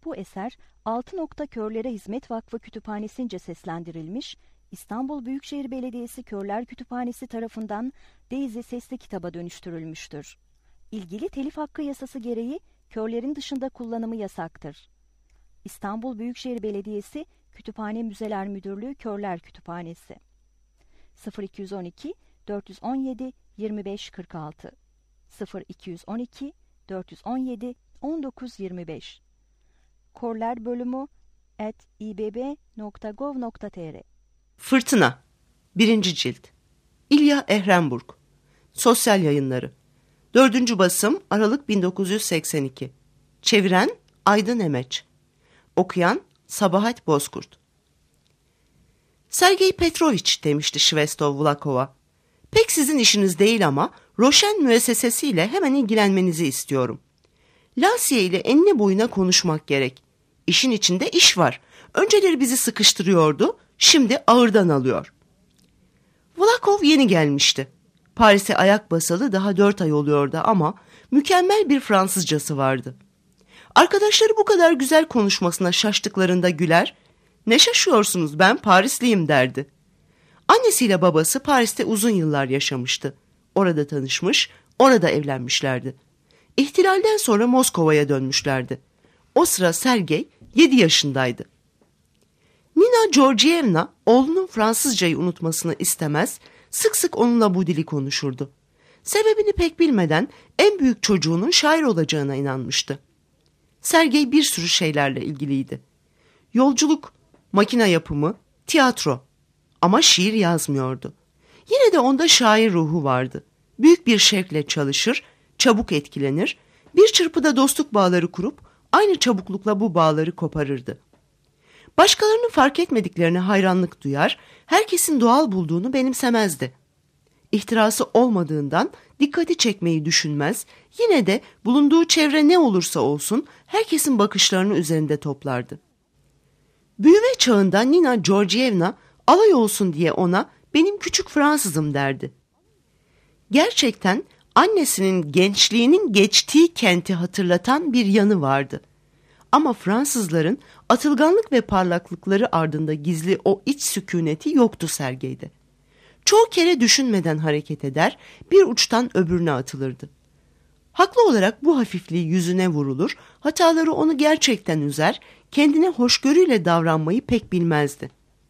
Bu eser Altı Nokta Körlere Hizmet Vakfı Kütüphanesi'nce seslendirilmiş, İstanbul Büyükşehir Belediyesi Körler Kütüphanesi tarafından Daisy sesli kitaba dönüştürülmüştür. İlgili telif hakkı yasası gereği körlerin dışında kullanımı yasaktır. İstanbul Büyükşehir Belediyesi Kütüphane Müzeler Müdürlüğü Körler Kütüphanesi 0212 417 2546 0212 417 1925 korlerbölümü@ibb.gov.tr Fırtına 1. Cilt İlya Ehrenburg Sosyal Yayınları 4. basım Aralık 1982 Çeviren Aydın Emeç Okuyan Sabahat Bozkurt. Sergey Petroviç demişti Şvestov Vlakova. Pek sizin işiniz değil ama Roşen müessesesiyle hemen ilgilenmenizi istiyorum. Lasye ile enine boyuna konuşmak gerek. İşin içinde iş var. Önceleri bizi sıkıştırıyordu, şimdi ağırdan alıyor. Vlakov yeni gelmişti. Paris'e ayak basalı daha 4 ay oluyordu ama mükemmel bir Fransızcası vardı. Arkadaşları bu kadar güzel konuşmasına şaştıklarında güler, "Ne şaşıyorsunuz, ben Parisliyim" derdi. Annesiyle babası Paris'te uzun yıllar yaşamıştı. Orada tanışmış, orada evlenmişlerdi. İhtilalden sonra Moskova'ya dönmüşlerdi. O sıra Sergey 7 yaşındaydı. Nina Georgievna oğlunun Fransızcayı unutmasını istemez, sık sık onunla bu dili konuşurdu. Sebebini pek bilmeden en büyük çocuğunun şair olacağına inanmıştı. Sergey bir sürü şeylerle ilgiliydi. Yolculuk, makine yapımı, tiyatro. Ama şiir yazmıyordu. Yine de onda şair ruhu vardı. Büyük bir şevkle çalışır, çabuk etkilenir, bir çırpıda dostluk bağları kurup aynı çabuklukla bu bağları koparırdı. Başkalarının fark etmediklerine hayranlık duyar, herkesin doğal bulduğunu benimsemezdi. İhtirası olmadığından dikkati çekmeyi düşünmez, yine de bulunduğu çevre ne olursa olsun herkesin bakışlarını üzerinde toplardı. Büyüme çağında Nina Georgievna alay olsun diye ona "benim küçük Fransızım" derdi. Gerçekten annesinin gençliğinin geçtiği kenti hatırlatan bir yanı vardı. Ama Fransızların atılganlık ve parlaklıkları ardında gizli o iç sükuneti yoktu Sergey'de. Çoğu kere düşünmeden hareket eder, bir uçtan öbürüne atılırdı. Haklı olarak bu hafifliği yüzüne vurulur, hataları onu gerçekten üzer, kendine hoşgörüyle davranmayı pek bilmezdi.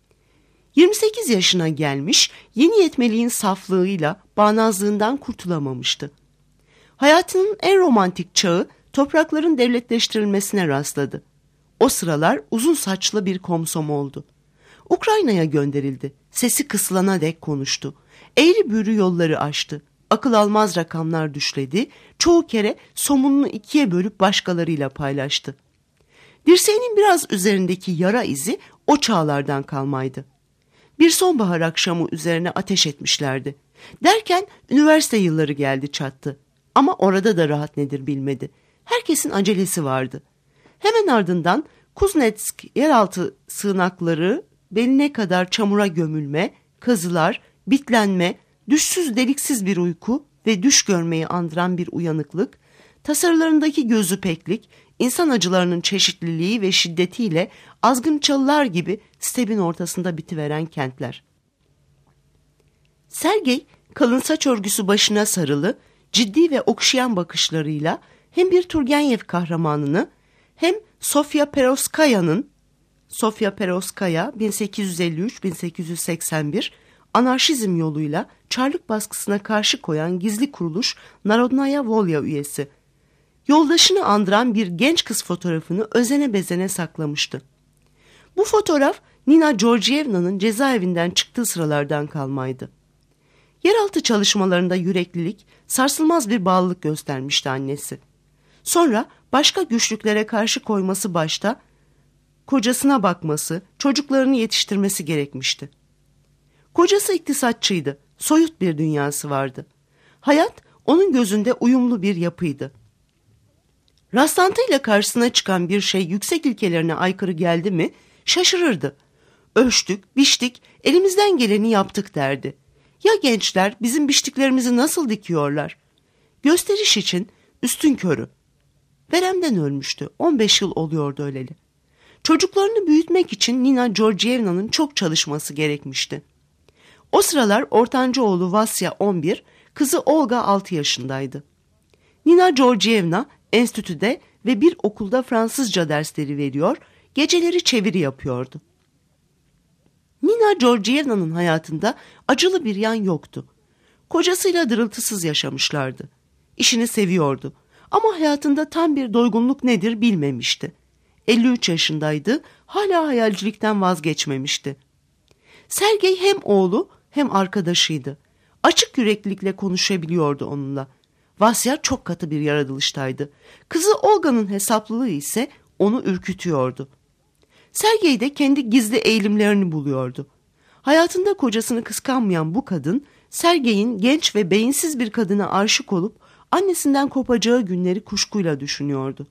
28 yaşına gelmiş, yeni yetmeliğin saflığıyla bağnazlığından kurtulamamıştı. Hayatının en romantik çağı toprakların devletleştirilmesine rastladı. O sıralar uzun saçlı bir komsom oldu. Ukrayna'ya gönderildi. Sesi kısılana dek konuştu. Eğri büğrü yolları aştı. Akıl almaz rakamlar düşledi. Çoğu kere somununu ikiye bölüp başkalarıyla paylaştı. Dirseğinin biraz üzerindeki yara izi o çağlardan kalmaydı. Bir sonbahar akşamı üzerine ateş etmişlerdi. Derken üniversite yılları geldi çattı. Ama orada da rahat nedir bilmedi. Herkesin acelesi vardı. Hemen ardından Kuznetsk yeraltı sığınakları, beline kadar çamura gömülme, kazılar, bitlenme, düşsüz deliksiz bir uyku ve düş görmeyi andıran bir uyanıklık, tasarılarındaki gözü peklik, insan acılarının çeşitliliği ve şiddetiyle azgın çalılar gibi stepin ortasında bitiveren kentler. Sergey kalın saç örgüsü başına sarılı, ciddi ve okşayan bakışlarıyla hem bir Turgenev kahramanını hem Sofya Perovskaya 1853-1881 anarşizm yoluyla Çarlık baskısına karşı koyan gizli kuruluş Narodnaya Volya üyesi. Yoldaşını andıran bir genç kız fotoğrafını özene bezene saklamıştı. Bu fotoğraf Nina Georgievna'nın cezaevinden çıktığı sıralardan kalmaydı. Yeraltı çalışmalarında yüreklilik, sarsılmaz bir bağlılık göstermişti annesi. Sonra başka güçlüklere karşı koyması başta, kocasına bakması, çocuklarını yetiştirmesi gerekmişti. Kocası iktisatçıydı, soyut bir dünyası vardı. Hayat onun gözünde uyumlu bir yapıydı. Rastlantıyla karşısına çıkan bir şey yüksek ilkelerine aykırı geldi mi şaşırırdı. Ölçtük, biçtik, elimizden geleni yaptık derdi. Ya gençler bizim biçtiklerimizi nasıl dikiyorlar? Gösteriş için üstünkörü. Veremden ölmüştü. 15 yıl oluyordu öleli. Çocuklarını büyütmek için Nina Georgievna'nın çok çalışması gerekmişti. O sıralar ortanca oğlu Vasya 11, kızı Olga 6 yaşındaydı. Nina Georgievna enstitüde ve bir okulda Fransızca dersleri veriyor, geceleri çeviri yapıyordu. Nina Georgievna'nın hayatında acılı bir yan yoktu. Kocasıyla dırıltısız yaşamışlardı. İşini seviyordu ama hayatında tam bir doygunluk nedir bilmemişti. 53 yaşındaydı, hala hayalcilikten vazgeçmemişti. Sergey hem oğlu hem arkadaşıydı. Açık yüreklilikle konuşabiliyordu onunla. Vasya çok katı bir yaratılıştaydı. Kızı Olga'nın hesaplılığı ise onu ürkütüyordu. Sergey de kendi gizli eğilimlerini buluyordu. Hayatında kocasını kıskanmayan bu kadın, Sergey'in genç ve beyinsiz bir kadına aşık olup annesinden kopacağı günleri kuşkuyla düşünüyordu.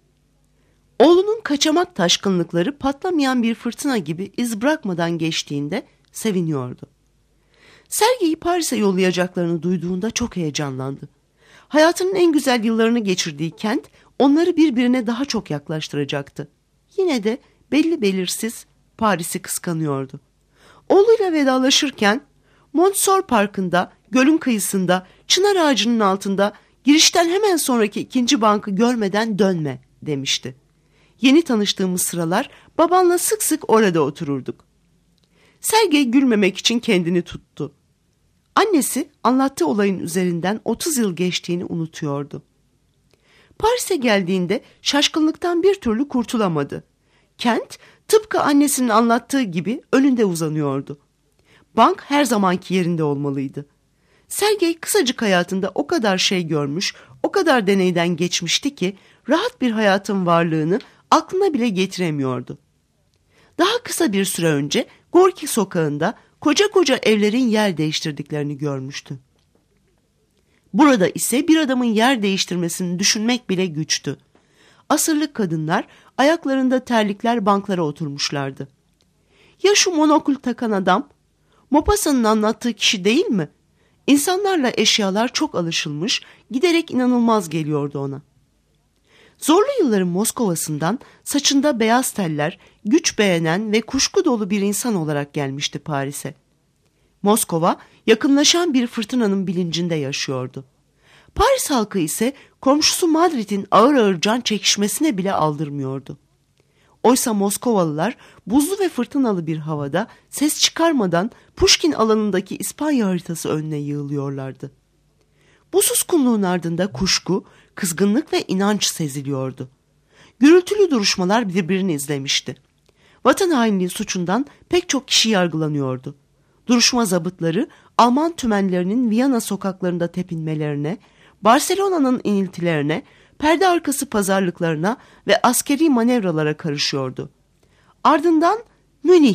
Oğlunun kaçamak taşkınlıkları patlamayan bir fırtına gibi iz bırakmadan geçtiğinde seviniyordu. Sergey'i Paris'e yollayacaklarını duyduğunda çok heyecanlandı. Hayatının en güzel yıllarını geçirdiği kent onları birbirine daha çok yaklaştıracaktı. Yine de belli belirsiz Paris'i kıskanıyordu. Oğluyla vedalaşırken Montsor Parkı'nda, gölün kıyısında, çınar ağacının altında girişten hemen sonraki ikinci bankı görmeden dönme demişti. Yeni tanıştığımız sıralar babanla sık sık orada otururduk. Sergey gülmemek için kendini tuttu. Annesi anlattığı olayın üzerinden 30 yıl geçtiğini unutuyordu. Paris'e geldiğinde şaşkınlıktan bir türlü kurtulamadı. Kent tıpkı annesinin anlattığı gibi önünde uzanıyordu. Bank her zamanki yerinde olmalıydı. Sergey kısacık hayatında o kadar şey görmüş, o kadar deneyden geçmişti ki rahat bir hayatın varlığını aklına bile getiremiyordu. Daha kısa bir süre önce Gorki sokağında koca koca evlerin yer değiştirdiklerini görmüştü. Burada ise bir adamın yer değiştirmesini düşünmek bile güçtü. Asırlık kadınlar ayaklarında terlikler banklara oturmuşlardı. Ya şu monokül takan adam, Maupassant'ın anlattığı kişi değil mi? İnsanlarla eşyalar çok alışılmış, giderek inanılmaz geliyordu ona. Zorlu yılların Moskova'sından saçında beyaz teller, güç beğenen ve kuşku dolu bir insan olarak gelmişti Paris'e. Moskova yakınlaşan bir fırtınanın bilincinde yaşıyordu. Paris halkı ise komşusu Madrid'in ağır ağır can çekişmesine bile aldırmıyordu. Oysa Moskovalılar buzlu ve fırtınalı bir havada ses çıkarmadan Pushkin alanındaki İspanya haritası önüne yığılıyorlardı. Bu suskunluğun ardında kuşku, kızgınlık ve inanç seziliyordu. Gürültülü duruşmalar birbirini izlemişti. Vatan hainliği suçundan pek çok kişi yargılanıyordu. Duruşma zabıtları Alman tümenlerinin Viyana sokaklarında tepinmelerine, Barcelona'nın iniltilerine, perde arkası pazarlıklarına ve askeri manevralara karışıyordu. Ardından Münih.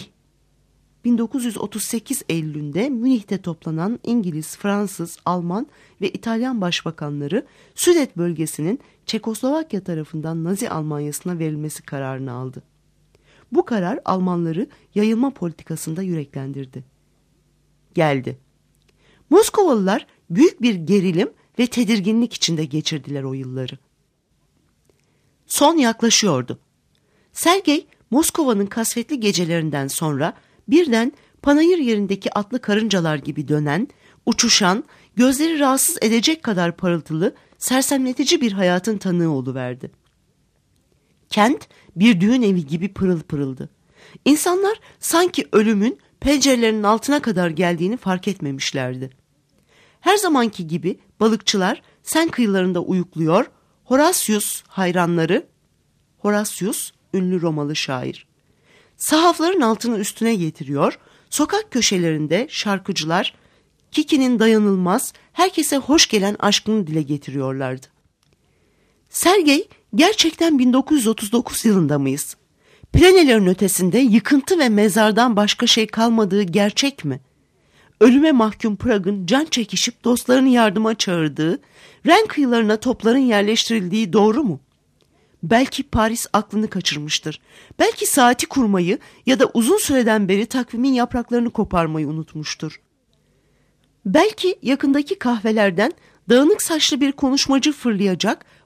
1938 Eylül'ünde Münih'te toplanan İngiliz, Fransız, Alman ve İtalyan başbakanları Südet bölgesinin Çekoslovakya tarafından Nazi Almanyası'na verilmesi kararını aldı. Bu karar Almanları yayılma politikasında yüreklendirdi. Geldi. Moskovalılar büyük bir gerilim ve tedirginlik içinde geçirdiler o yılları. Son yaklaşıyordu. Sergey, Moskova'nın kasvetli gecelerinden sonra birden panayır yerindeki atlı karıncalar gibi dönen, uçuşan, gözleri rahatsız edecek kadar parıltılı, sersemletici bir hayatın tanığı oluverdi. Kent bir düğün evi gibi pırıl pırıldı. İnsanlar sanki ölümün pencerelerinin altına kadar geldiğini fark etmemişlerdi. Her zamanki gibi balıkçılar Sen kıyılarında uyukluyor, Horatius hayranları, Horatius ünlü Romalı şair, sahafların altını üstüne getiriyor, sokak köşelerinde şarkıcılar Kiki'nin dayanılmaz, herkese hoş gelen aşkını dile getiriyorlardı. Sergey, gerçekten 1939 yılında mıyız? Planelerin ötesinde yıkıntı ve mezardan başka şey kalmadığı gerçek mi? Ölüme mahkum Prag'ın can çekişip dostlarını yardıma çağırdığı, Ren kıyılarına topların yerleştirildiği doğru mu? Belki Paris aklını kaçırmıştır. Belki saati kurmayı ya da uzun süreden beri takvimin yapraklarını koparmayı unutmuştur. Belki yakındaki kahvelerden dağınık saçlı bir konuşmacı fırlayacak,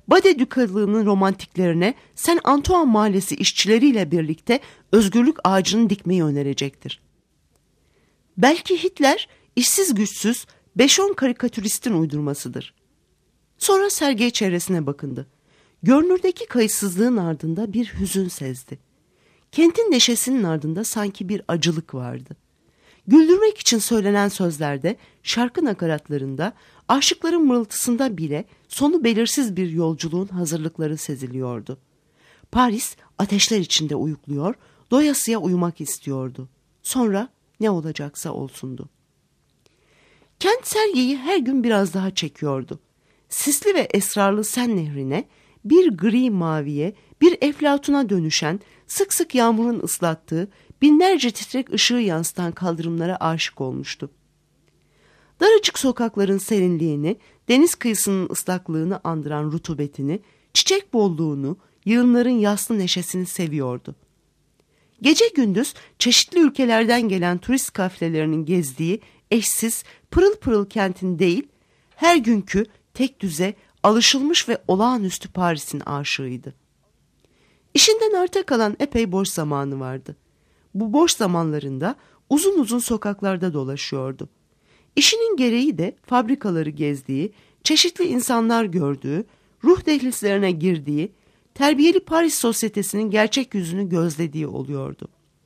Bade Dükalığı'nın romantiklerine Saint Antoine Mahallesi işçileriyle birlikte özgürlük ağacını dikmeyi önerecektir. Belki Hitler işsiz güçsüz 5-10 karikatüristin uydurmasıdır. Sonra sergi çevresine bakındı. Görünürdeki kayıtsızlığın ardında bir hüzün sezdi. Kentin neşesinin ardında sanki bir acılık vardı. Güldürmek için söylenen sözlerde, şarkı nakaratlarında, aşıkların mırıltısında bile sonu belirsiz bir yolculuğun hazırlıkları seziliyordu. Paris ateşler içinde uyukluyor, doyasıya uyumak istiyordu. Sonra ne olacaksa olsundu. Kent Serge'yi her gün biraz daha çekiyordu. Sisli ve esrarlı Sen Nehri'ne, bir gri maviye, bir eflatuna dönüşen, sık sık yağmurun ıslattığı, binlerce titrek ışığı yansıtan kaldırımlara aşık olmuştu. Daracık sokakların serinliğini, deniz kıyısının ıslaklığını andıran rutubetini, çiçek bolluğunu, yığınların yaslı neşesini seviyordu. Gece gündüz çeşitli ülkelerden gelen turist kafilelerinin gezdiği eşsiz, pırıl pırıl kentin değil, her günkü tek düze, alışılmış ve olağanüstü Paris'in aşığıydı. İşinden arta kalan epey boş zamanı vardı. Bu boş zamanlarında uzun uzun sokaklarda dolaşıyordu. İşinin gereği de fabrikaları gezdiği, çeşitli insanlar gördüğü, ruh dehlizlerine girdiği, terbiyeli Paris sosyetesinin gerçek yüzünü gözlediği oluyordu.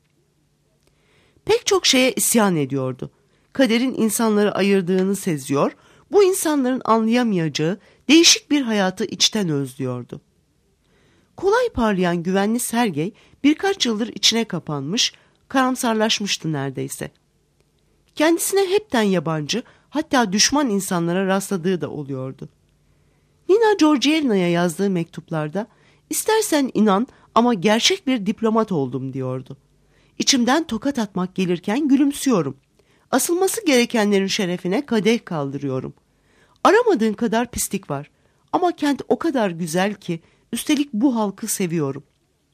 Pek çok şeye isyan ediyordu. Kaderin insanları ayırdığını seziyor, bu insanların anlayamayacağı değişik bir hayatı içten özlüyordu. Kolay parlayan güvenli Sergey birkaç yıldır içine kapanmış, karamsarlaşmıştı neredeyse. Kendisine hepten yabancı, hatta düşman insanlara rastladığı da oluyordu. Nina Georgievna'ya yazdığı mektuplarda, "İstersen inan ama gerçek bir diplomat oldum," diyordu. "İçimden tokat atmak gelirken gülümsüyorum. Asılması gerekenlerin şerefine kadeh kaldırıyorum. Aramadığın kadar pislik var ama kent o kadar güzel ki üstelik bu halkı seviyorum."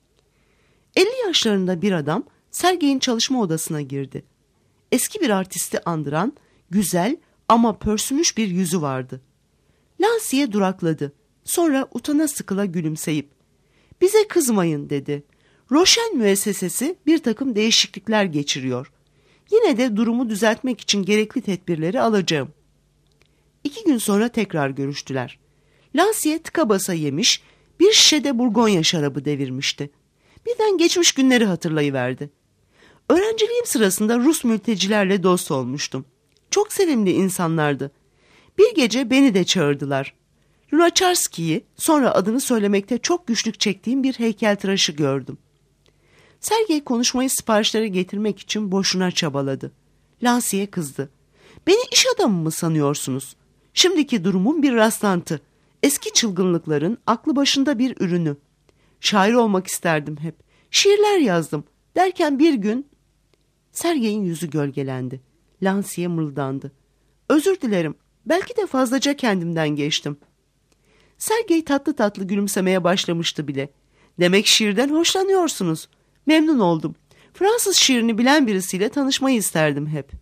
50 yaşlarında bir adam Sergey'in çalışma odasına girdi. Eski bir artisti andıran, güzel ama pörsümüş bir yüzü vardı. Lansiye durakladı. Sonra utana sıkıla gülümseyip, "Bize kızmayın," dedi. "Roşen müessesesi bir takım değişiklikler geçiriyor. Yine de durumu düzeltmek için gerekli tedbirleri alacağım." 2 gün sonra tekrar görüştüler. Lansiye tıka basa yemiş, bir şişede Burgonya şarabı devirmişti. Birden geçmiş günleri hatırlayıverdi. "Öğrenciliğim sırasında Rus mültecilerle dost olmuştum. Çok sevimli insanlardı. Bir gece beni de çağırdılar. Lunacharsky'yi, sonra adını söylemekte çok güçlük çektiğim bir heykeltıraşı gördüm." Sergey konuşmayı siparişlere getirmek için boşuna çabaladı. Lansiye kızdı. "Beni iş adamı mı sanıyorsunuz? Şimdiki durumum bir rastlantı. Eski çılgınlıkların aklı başında bir ürünü. Şair olmak isterdim hep. Şiirler yazdım. Derken bir gün..." Sergey'in yüzü gölgelendi. Lansiye mırıldandı. "Özür dilerim. Belki de fazlaca kendimden geçtim." Sergey tatlı tatlı gülümsemeye başlamıştı bile. "Demek şiirden hoşlanıyorsunuz. Memnun oldum. Fransız şiirini bilen birisiyle tanışmayı isterdim hep."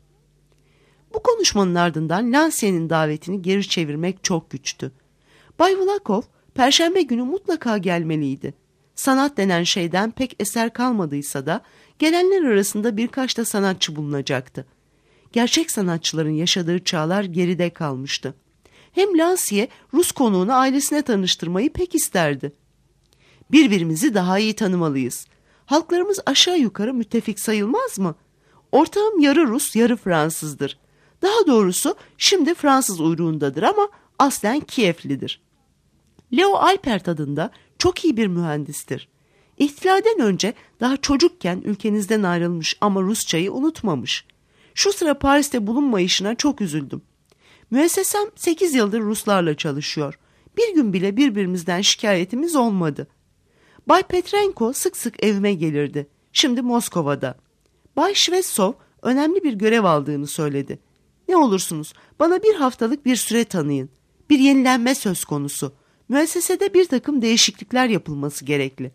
Bu konuşmanın ardından Lansiye'nin davetini geri çevirmek çok güçtü. Bay Vlakov, Perşembe günü mutlaka gelmeliydi. Sanat denen şeyden pek eser kalmadıysa da gelenler arasında birkaç da sanatçı bulunacaktı. Gerçek sanatçıların yaşadığı çağlar geride kalmıştı. Hem Lansiye Rus konuğunu ailesine tanıştırmayı pek isterdi. "Birbirimizi daha iyi tanımalıyız. Halklarımız aşağı yukarı müttefik sayılmaz mı? Ortağım yarı Rus, yarı Fransızdır. Daha doğrusu şimdi Fransız uyruğundadır ama aslen Kievlidir. Leo Alpert adında çok iyi bir mühendistir. İhtilalden önce daha çocukken ülkenizden ayrılmış ama Rusçayı unutmamış. Şu sıra Paris'te bulunmayışına çok üzüldüm. Müessesem 8 yıldır Ruslarla çalışıyor. Bir gün bile birbirimizden şikayetimiz olmadı. Bay Petrenko sık sık evime gelirdi. Şimdi Moskova'da. Bay Shvetsov önemli bir görev aldığını söyledi. Ne olursunuz bana bir haftalık bir süre tanıyın. Bir yenilenme söz konusu. Müessesede bir takım değişiklikler yapılması gerekli."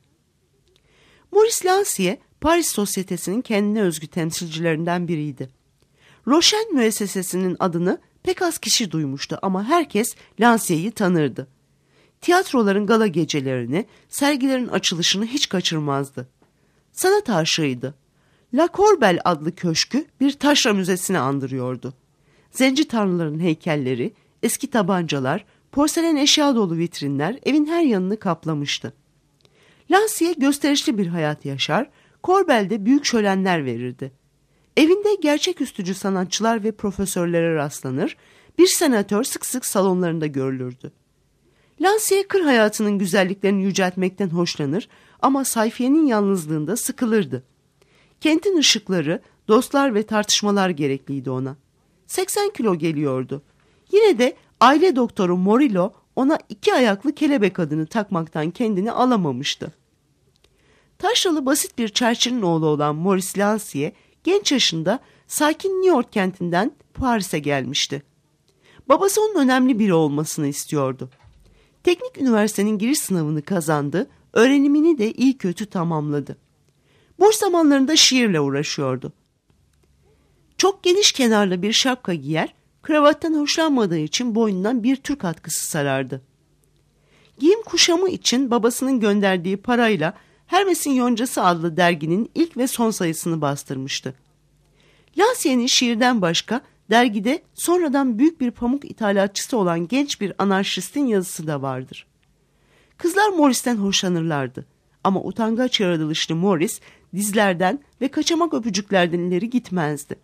Maurice Lansiye, Paris sosyetesinin kendine özgü temsilcilerinden biriydi. Roşen müessesesinin adını pek az kişi duymuştu ama herkes Lansiye'yi tanırdı. Tiyatroların gala gecelerini, sergilerin açılışını hiç kaçırmazdı. Sanat aşığıydı. La Corbelle adlı köşkü bir taşra müzesini andırıyordu. Zenci tanrıların heykelleri, eski tabancalar, porselen eşya dolu vitrinler evin her yanını kaplamıştı. Lancier gösterişli bir hayat yaşar, Corbelle'de büyük şölenler verirdi. Evinde gerçeküstücü sanatçılar ve profesörlere rastlanır, bir senatör sık sık salonlarında görülürdü. Lancier kır hayatının güzelliklerini yüceltmekten hoşlanır ama sayfiyenin yalnızlığında sıkılırdı. Kentin ışıkları, dostlar ve tartışmalar gerekliydi ona. 80 kilo geliyordu. Yine de aile doktoru Morillo ona 2 ayaklı kelebek adını takmaktan kendini alamamıştı. Taşralı basit bir çerçinin oğlu olan Maurice Lancier, genç yaşında sakin New York kentinden Paris'e gelmişti. Babası onun önemli biri olmasını istiyordu. Teknik üniversitenin giriş sınavını kazandı, öğrenimini de iyi kötü tamamladı. Boş zamanlarında şiirle uğraşıyordu. Çok geniş kenarlı bir şapka giyer, kravattan hoşlanmadığı için boynundan bir Türk atkısı sarardı. Giyim kuşamı için babasının gönderdiği parayla Hermes'in Yoncası adlı derginin ilk ve son sayısını bastırmıştı. Lancier'in şiirden başka dergide sonradan büyük bir pamuk ithalatçısı olan genç bir anarşistin yazısı da vardır. Kızlar Maurice'den hoşlanırlardı ama utangaç yaratılışlı Maurice dizlerden ve kaçamak öpücüklerden ileri gitmezdi.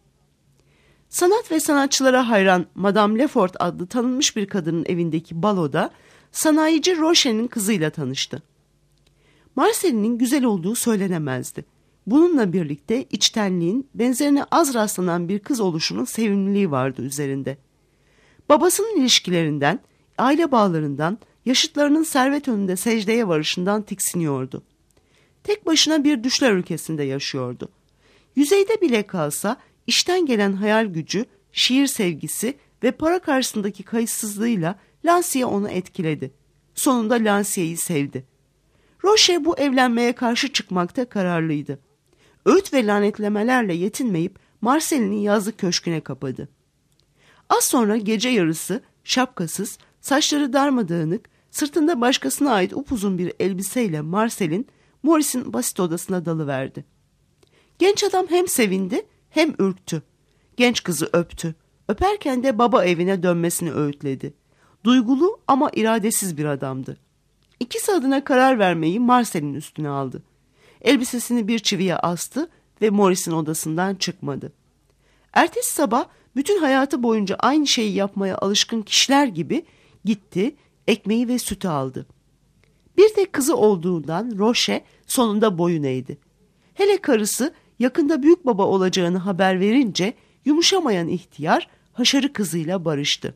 Sanat ve sanatçılara hayran Madame Lefort adlı tanınmış bir kadının evindeki baloda sanayici Rochen'in kızıyla tanıştı. Marcel'in güzel olduğu söylenemezdi. Bununla birlikte içtenliğin, benzerine az rastlanan bir kız oluşunun sevimliliği vardı üzerinde. Babasının ilişkilerinden, aile bağlarından, yaşıtlarının servet önünde secdeye varışından tiksiniyordu. Tek başına bir düşler ülkesinde yaşıyordu. Yüzeyde bile kalsa işten gelen hayal gücü, şiir sevgisi ve para karşısındaki kayıtsızlığıyla Lancier onu etkiledi. Sonunda Lancier'i sevdi. Roche bu evlenmeye karşı çıkmakta kararlıydı. Öğüt ve lanetlemelerle yetinmeyip Marcel'in yazlık köşküne kapadı. Az sonra gece yarısı şapkasız, saçları darmadağınık, sırtında başkasına ait upuzun bir elbiseyle Marcel'in Maurice'in basit odasına dalıverdi. Genç adam hem sevindi hem ürktü. Genç kızı öptü. Öperken de baba evine dönmesini öğütledi. Duygulu ama iradesiz bir adamdı. İkisi adına karar vermeyi Marcel'in üstüne aldı. Elbisesini bir çiviye astı ve Maurice'in odasından çıkmadı. Ertesi sabah bütün hayatı boyunca aynı şeyi yapmaya alışkın kişiler gibi gitti, ekmeği ve sütü aldı. Bir tek kızı olduğundan Roche sonunda boyun eğdi. Hele karısı yakında büyük baba olacağını haber verince yumuşamayan ihtiyar haşarı kızıyla barıştı.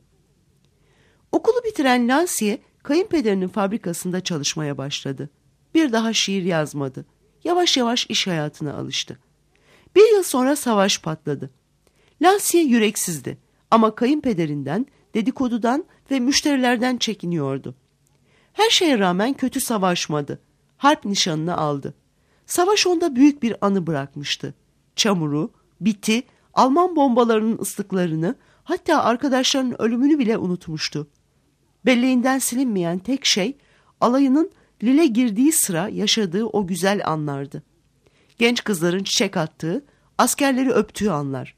Okulu bitiren Lancier kayınpederinin fabrikasında çalışmaya başladı. Bir daha şiir yazmadı. Yavaş yavaş iş hayatına alıştı. Bir yıl sonra savaş patladı. Lancier yüreksizdi ama kayınpederinden, dedikodudan ve müşterilerden çekiniyordu. Her şeye rağmen kötü savaşmadı. Harp nişanını aldı. Savaş onda büyük bir anı bırakmıştı. Çamuru, biti, Alman bombalarının ıslıklarını, hatta arkadaşlarının ölümünü bile unutmuştu. Belleğinden silinmeyen tek şey, alayının Lille girdiği sıra yaşadığı o güzel anlardı. Genç kızların çiçek attığı, askerleri öptüğü anlar.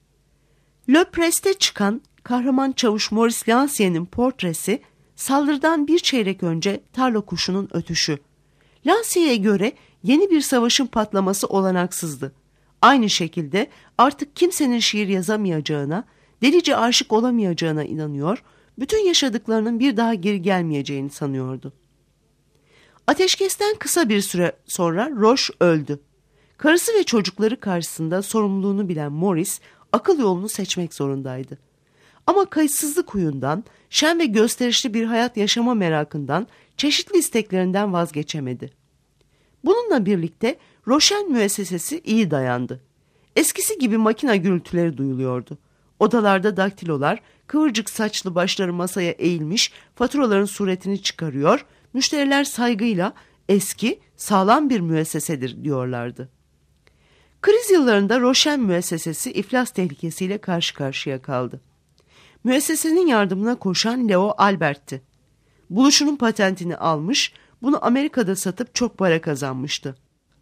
Le Presse'te çıkan kahraman çavuş Maurice Lancier'in portresi, saldırıdan bir çeyrek önce tarla kuşunun ötüşü. Lancier'e göre yeni bir savaşın patlaması olanaksızdı. Aynı şekilde artık kimsenin şiir yazamayacağına, delice aşık olamayacağına inanıyor, bütün yaşadıklarının bir daha geri gelmeyeceğini sanıyordu. Ateşkesten kısa bir süre sonra Roche öldü. Karısı ve çocukları karşısında sorumluluğunu bilen Maurice akıl yolunu seçmek zorundaydı. Ama kayıtsızlık huyundan, şen ve gösterişli bir hayat yaşama merakından, çeşitli isteklerinden vazgeçemedi. Bununla birlikte Rochen müessesesi iyi dayandı. Eskisi gibi makina gürültüleri duyuluyordu. Odalarda daktilolar, kıvırcık saçlı başları masaya eğilmiş, faturaların suretini çıkarıyor, müşteriler saygıyla eski, sağlam bir müessesedir diyorlardı. Kriz yıllarında Rochen müessesesi iflas tehlikesiyle karşı karşıya kaldı. Müessesenin yardımına koşan Leo Albert'ti. Buluşunun patentini almış, bunu Amerika'da satıp çok para kazanmıştı.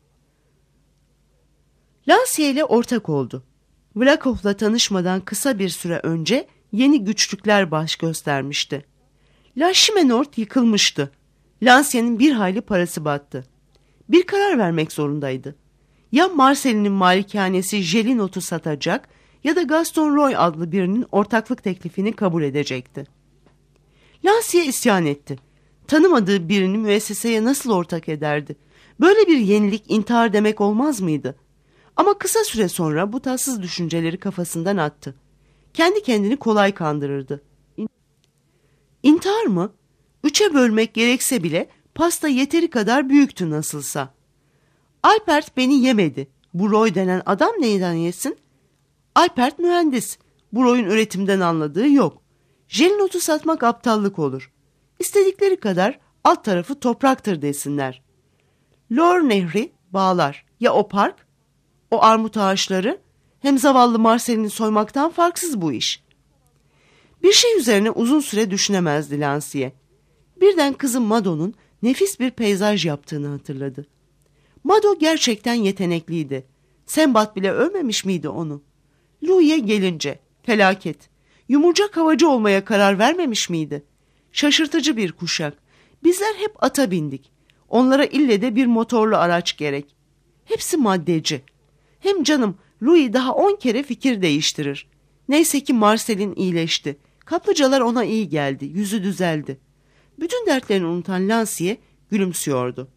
Lansye ile ortak oldu. Vlakov'la tanışmadan kısa bir süre önce yeni güçlükler baş göstermişti. La Chimenort yıkılmıştı. Lansye'nin bir hayli parası battı. Bir karar vermek zorundaydı. Ya Marcel'in malikanesi Jelinot'u satacak ya da Gaston Roy adlı birinin ortaklık teklifini kabul edecekti. Lansye isyan etti. Tanımadığı birini müesseseye nasıl ortak ederdi? Böyle bir yenilik intihar demek olmaz mıydı? Ama kısa süre sonra bu tatsız düşünceleri kafasından attı. Kendi kendini kolay kandırırdı. İntihar mı? 3'e bölmek gerekse bile pasta yeteri kadar büyüktü nasılsa. Alpert beni yemedi. Bu Roy denen adam neyden yesin? Alpert mühendis. Bu Roy'un üretimden anladığı yok. Jelinot'u satmak aptallık olur. İstedikleri kadar alt tarafı topraktır desinler. Loire Nehri bağlar. Ya o park? O armut ağaçları? Hem zavallı Marcel'ini soymaktan farksız bu iş. Bir şey üzerine uzun süre düşünemezdi Lansye. Birden kızı Mado'nun nefis bir peyzaj yaptığını hatırladı. Mado gerçekten yetenekliydi. Sembat bile övmemiş miydi onu? Louis'e gelince felaket. Yumurcak havacı olmaya karar vermemiş miydi? Şaşırtıcı bir kuşak. Bizler hep ata bindik. Onlara ille de bir motorlu araç gerek. Hepsi maddeci. Hem canım Louis daha 10 kere fikir değiştirir. Neyse ki Marcel'in iyileşti. Kaplıcalar ona iyi geldi. Yüzü düzeldi. Bütün dertlerini unutan Lansye gülümsüyordu.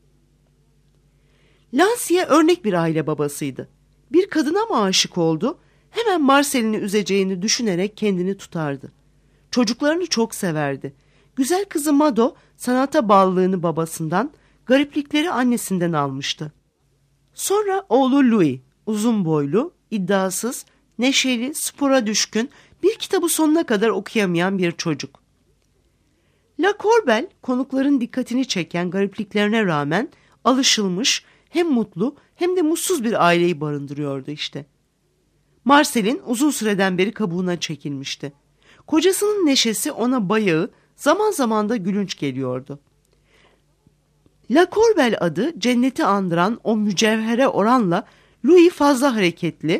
Lansye örnek bir aile babasıydı. Bir kadına mı aşık oldu? Hemen Marcel'ini üzeceğini düşünerek kendini tutardı. Çocuklarını çok severdi. Güzel kızı Mado sanata bağlılığını babasından, gariplikleri annesinden almıştı. Sonra oğlu Louis, uzun boylu, iddiasız, neşeli, spora düşkün, bir kitabı sonuna kadar okuyamayan bir çocuk. La Corbel, konukların dikkatini çeken garipliklerine rağmen alışılmış, hem mutlu hem de mutsuz bir aileyi barındırıyordu işte. Marcel'in uzun süreden beri kabuğuna çekilmişti. Kocasının neşesi ona bayağı, zaman zaman da gülünç geliyordu. La Corbel adı cenneti andıran o mücevhere oranla Louis fazla hareketli,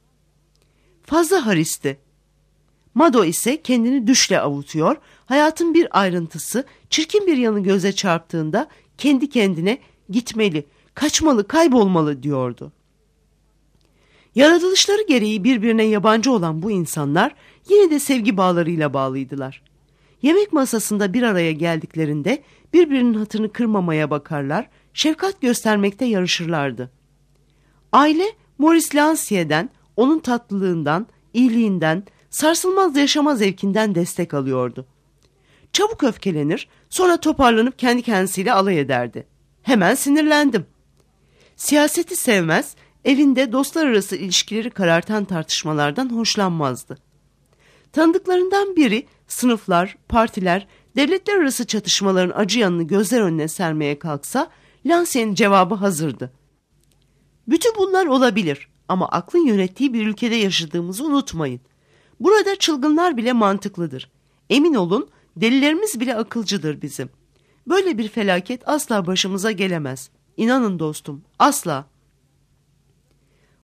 fazla haristi. Mado ise kendini düşle avutuyor, hayatın bir ayrıntısı, çirkin bir yanı göze çarptığında kendi kendine gitmeli, kaçmalı, kaybolmalı diyordu. Yaratılışları gereği birbirine yabancı olan bu insanlar yine de sevgi bağlarıyla bağlıydılar. Yemek masasında bir araya geldiklerinde birbirinin hatırını kırmamaya bakarlar, şefkat göstermekte yarışırlardı. Aile Maurice Lansye'den, onun tatlılığından, iyiliğinden, sarsılmaz yaşama zevkinden destek alıyordu. Çabuk öfkelenir, sonra toparlanıp kendi kendisiyle alay ederdi. Hemen sinirlendim. Siyaseti sevmez, evinde dostlar arası ilişkileri karartan tartışmalardan hoşlanmazdı. Tanıdıklarından biri sınıflar, partiler, devletler arası çatışmaların acı yanını gözler önüne sermeye kalksa Lansye'nin cevabı hazırdı. Bütün bunlar olabilir ama aklın yönettiği bir ülkede yaşadığımızı unutmayın. Burada çılgınlar bile mantıklıdır. Emin olun delilerimiz bile akılcıdır bizim. Böyle bir felaket asla başımıza gelemez. İnanın dostum, asla.